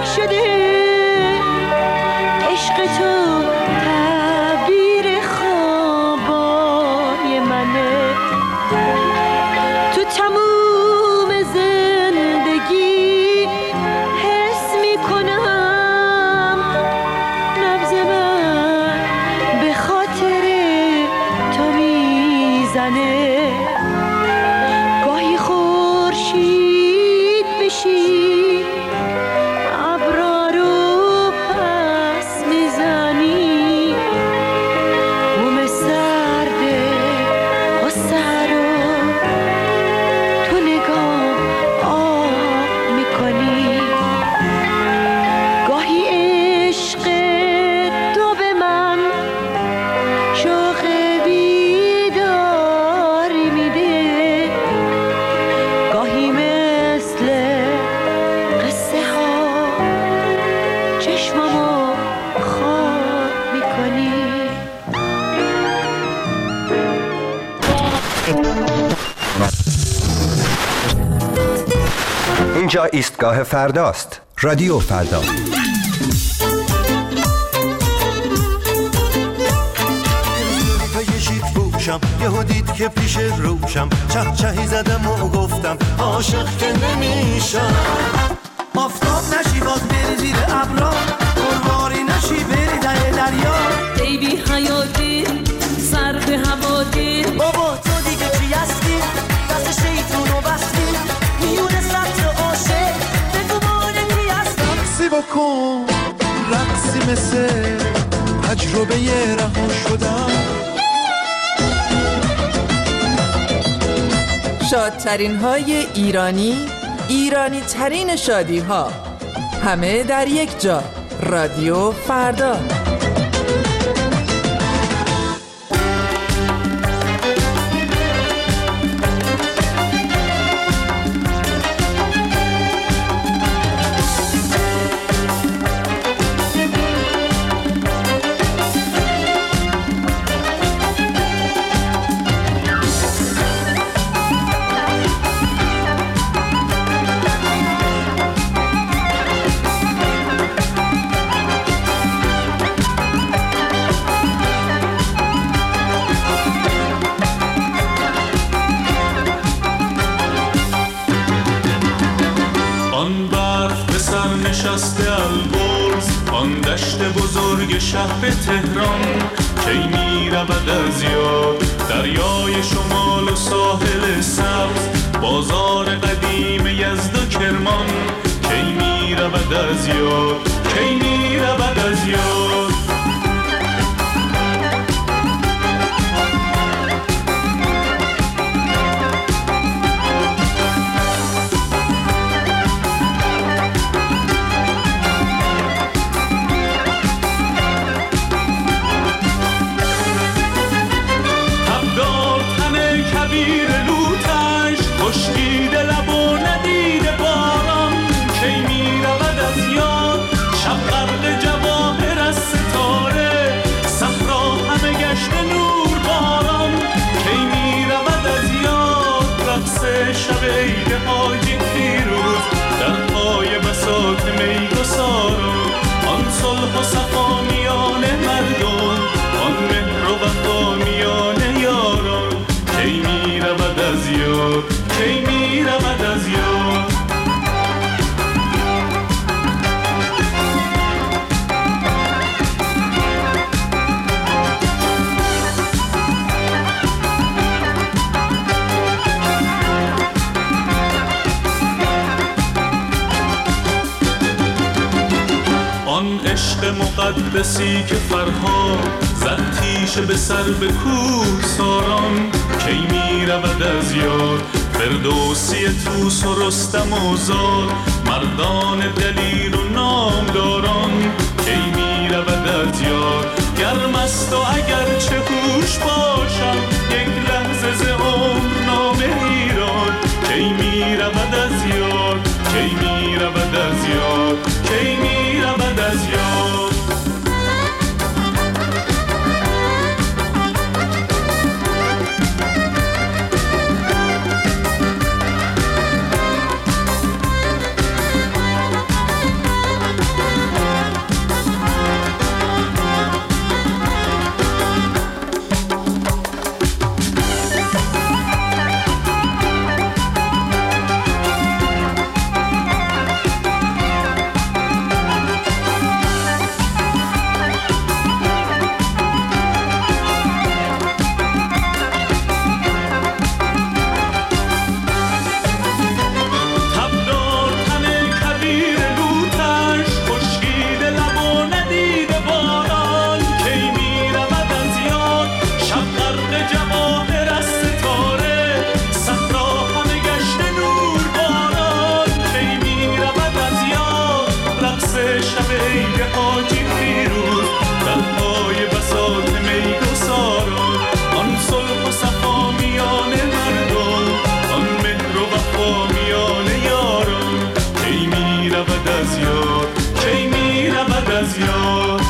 شده عشق تو تعبیر خوابای منه تو تموم زندگی حس میکنم نبض من به خاطر تو میزنه گاهی خورشید بشی ابرا رو پس میزنی بوم سرده غصه رو تو نگاه آب میکنی گاهی عشق تو به من شوق بیداری میده گاهی مثل قصه ها چشممو خواب میکنی اینجا ایستگاه فرداست. رادیو فردا. یهو دید که پیش روشم چه چهی زدم و گفتم عاشق که نمیشم آفتاب نشی باز بری زیر ابرا قرواری نشی بری ده دریا ای بی حیاتی سر به هوا دیر بابا تو دیگه چی هستی دست شیطونو بستی میونه سطر عاشق بگو مانه کی هستم رقصی بکن رقصی مثل تجربه رها شدم شادترین های ایرانی ترین شادی ها همه در یک جا. رادیو فردا. آن دشت بزرگ شهر تهران کی می رود از یاد دریای شمال و ساحل سبز بازار قدیم یزد و کرمان کی می رود از یاد کی می رود از یاد شب عید حاجی پیروز در پای بساط میگساران آن صلح و صفا میان مردم آن مهر و وفا میان یاران کی می رود از یاد کی می رود از یاد عشق مقدسی که فرهاد زد تیشه به سر به کوه ساران کی می رود از یاد فردوسی طوس و رستم و زال مردان دلیر و نامداران کی می رود از یاد گرم است و اگر چه هوش باشم یک لحظه ز عمر نامه ایران کی می رود از یاد کی می رود از یاد کی می رود از یاد شب عید حاجی فیروز در پای بساط میگساران، آن صلح و صفا میان مردم، آن مهر و وفا میان یاران. کی میرود از یاد، کی میرود از یاد.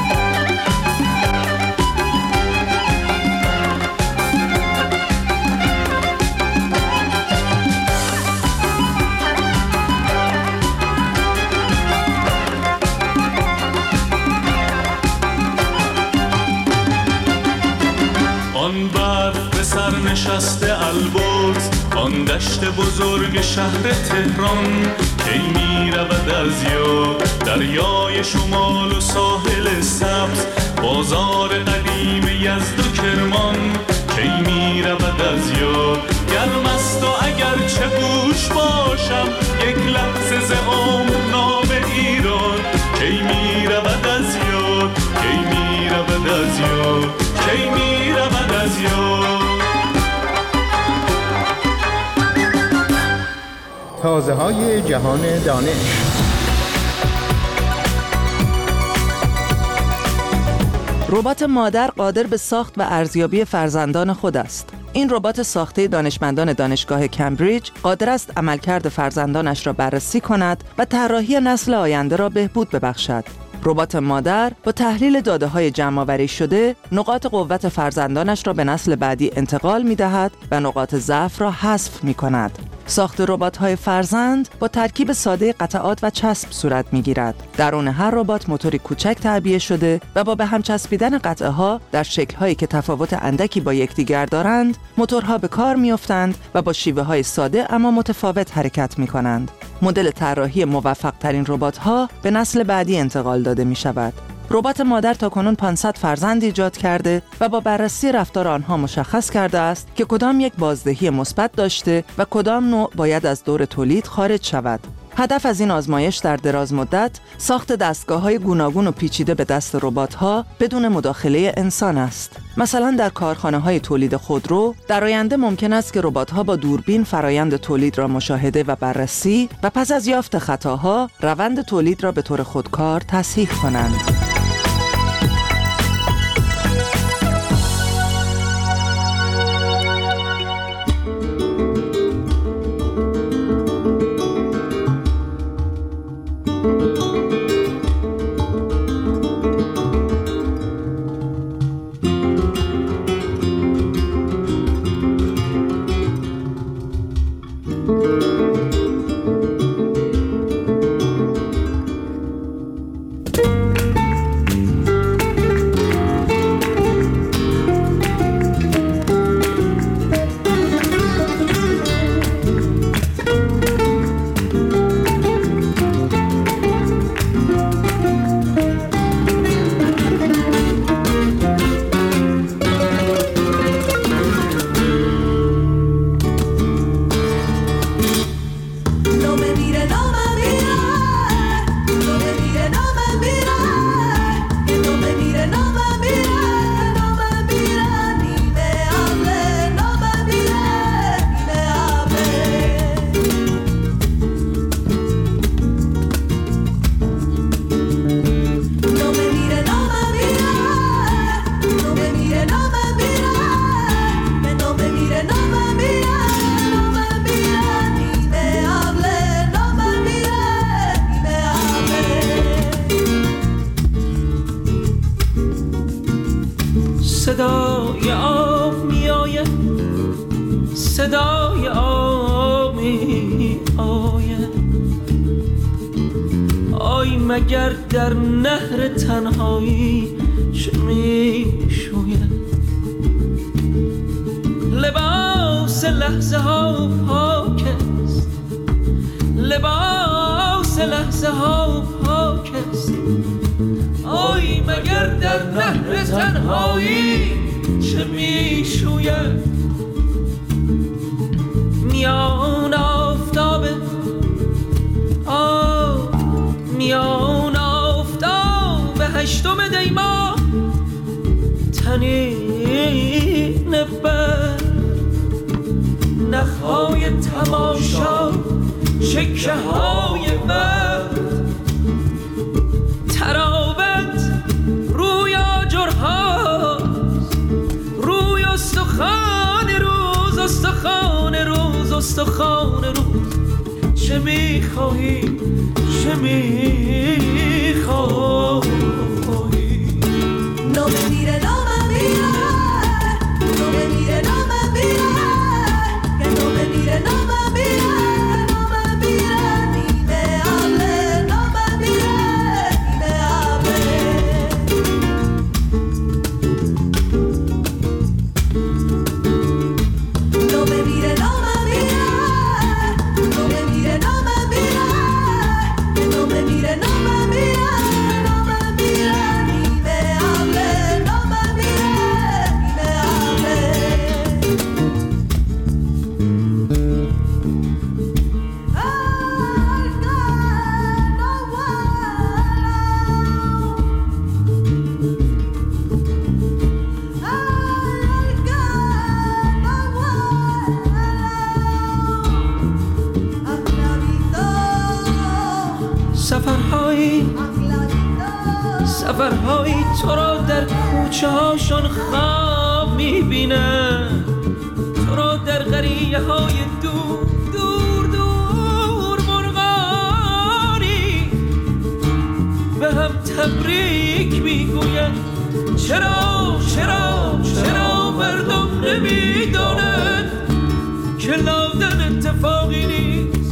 آن برف به سر نشسته البرز، آن دشت بزرگ شهر تهران. کی میرود از یاد دریای شمال و ساحل سبز، بازار قدیم یزد و کرمان. کی میرود از یاد گرم است و اگر چه گوش باشم، یک لحظه ز عمر نام ایران. کی میرود از یاد، کی میرود از یاد، کی میرود از یاد. تازه های جهان دانش. ربات مادر قادر به ساخت و ارزیابی فرزندان خود است. این ربات ساخته دانشمندان دانشگاه کمبریج قادر است عملکرد فرزندانش را بررسی کند و طراحی نسل آینده را بهبود ببخشد. ربات مادر با تحلیل داده‌های جمع‌آوری شده، نقاط قوت فرزندانش را به نسل بعدی انتقال می‌دهد و نقاط ضعف را حذف می‌کند. ساخت ربات‌های فرزند با ترکیب ساده قطعات و چسب صورت می‌گیرد. درون هر ربات موتوری کوچک تعبیه شده و با به هم چسبیدن قطعه‌ها در شکل‌هایی که تفاوت اندکی با یکدیگر دارند، موتورها به کار می‌افتند و با شیوه‌های ساده اما متفاوت حرکت می‌کنند. مدل طراحی موفق‌ترین ربات‌ها به نسل بعدی انتقال داده می‌شود. ربات مادر تاکنون 500 فرزند ایجاد کرده و با بررسی رفتار آنها مشخص کرده است که کدام یک بازدهی مثبت داشته و کدام نوع باید از دور تولید خارج شود. هدف از این آزمایش در دراز مدت ساخت دستگاه‌های گوناگون و پیچیده به دست ربات‌ها بدون مداخله انسان است. مثلا در کارخانه‌های تولید خودرو در آینده ممکن است که ربات‌ها با دوربین فرایند تولید را مشاهده و بررسی و پس از یافت خطاها روند تولید را به طور خودکار تصحیح کنند. صدای آب می آید، صدای آب می آید. آی مگر در نهر تنهایی چه می شوید؟ لباس لحظه ها پاک است، لباس لحظه ها پاک است. آی مگر در نهر تنهایی چه می شوید؟ میان آفتاب میان آفتاب هشتم دی ماه تنین بر نخهای تماشا چکه های بر میخواهی چه میخواهی نامه میره نامه میره نامه میره نامه میره که نامه میره نامه میره نامه میره نیمه عبله نامه میره نیمه عبله نامه میره نامه میره نامه میره نامه میره نامه میره نامه میره نامه میره نیمه عبله نامه میره نیمه عبله سفرهایی تو را در کوچه هاشون خواب میبینن، تو را در قریه های دور دور دور مرغانی به هم تبریک میگوین. چرا چرا چرا مردم نمیدانند که لادن اتفاقی نیست،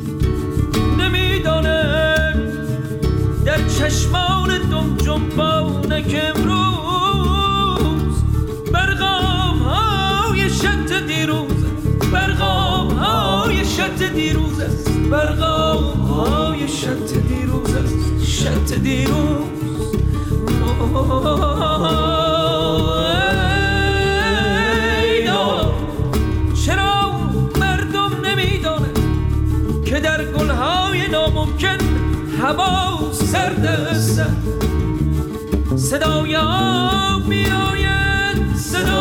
نمیدانند در چشمان دم جنبانه که امروز برغام های شط دیروز، برغام های شط دیروز است، برغام های شط دیروز است، شط دیروز. چرا مردم نمیدانه که در گلهای ناممکن هوا سرد است، صدای آب می آید، صدای